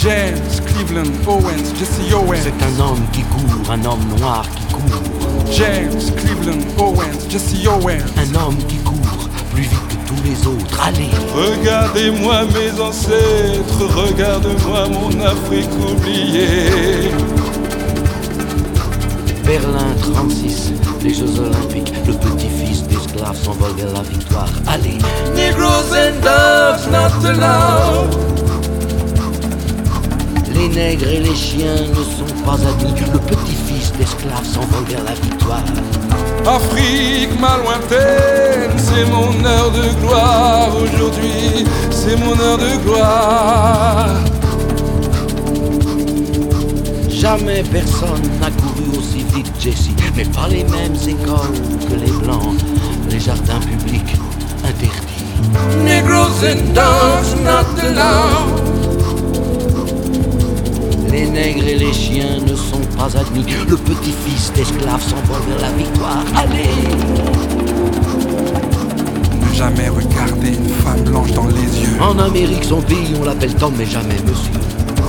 James Cleveland Owens, Jesse Owens. C'est un homme qui court, un homme noir qui court. James Cleveland Owens, Jesse Owens. Un homme qui court plus vite que tous les autres. Allez. Regardez-moi mes ancêtres, regarde-moi mon Afrique oubliée. Berlin 36, les Jeux Olympiques, le petit-fils d'esclaves s'envole vers la victoire. Allez. Negroes and dogs not allowed. Les nègres et les chiens ne sont pas admis. Le petit-fils d'esclaves s'envole vers la victoire. Afrique, ma lointaine, c'est mon heure de gloire. Aujourd'hui, c'est mon heure de gloire. Jamais personne n'a couru aussi vite, Jesse, mais pas les mêmes écoles que les blancs, les jardins publics interdits. Negroes and dogs not allowed. Les nègres et les chiens ne sont pas admis. Le petit-fils d'esclaves s'envole vers la victoire. Allez! Ne jamais regarder une femme blanche dans les yeux. En Amérique, son pays, on l'appelle Tom, mais jamais monsieur.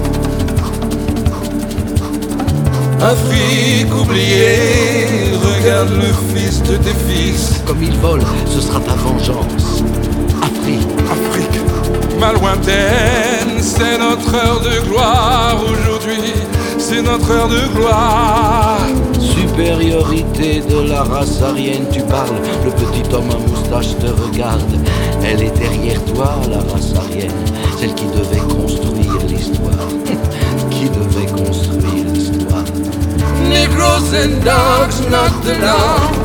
Afrique oubliée, regarde le fils de tes fils. Comme il vole, ce sera ta vengeance. Afrique. Afrique. Ma lointaine, c'est notre heure de gloire. Aujourd'hui, c'est notre heure de gloire. Supériorité de la race aryenne, tu parles. Le petit homme à moustache te regarde. Elle est derrière toi, la race aryenne. Celle qui devait construire l'histoire. Qui devait construire l'histoire. Negroes and dogs not allowed.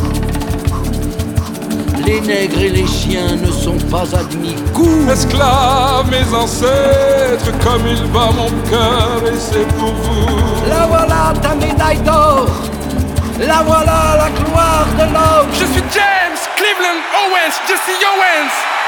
Les nègres et les chiens ne sont pas admis. Cours! Esclaves, mes ancêtres, comme il bat mon cœur et c'est pour vous. La voilà ta médaille d'or. La voilà la gloire de l'homme. Je suis James Cleveland Owens, Jesse Owens.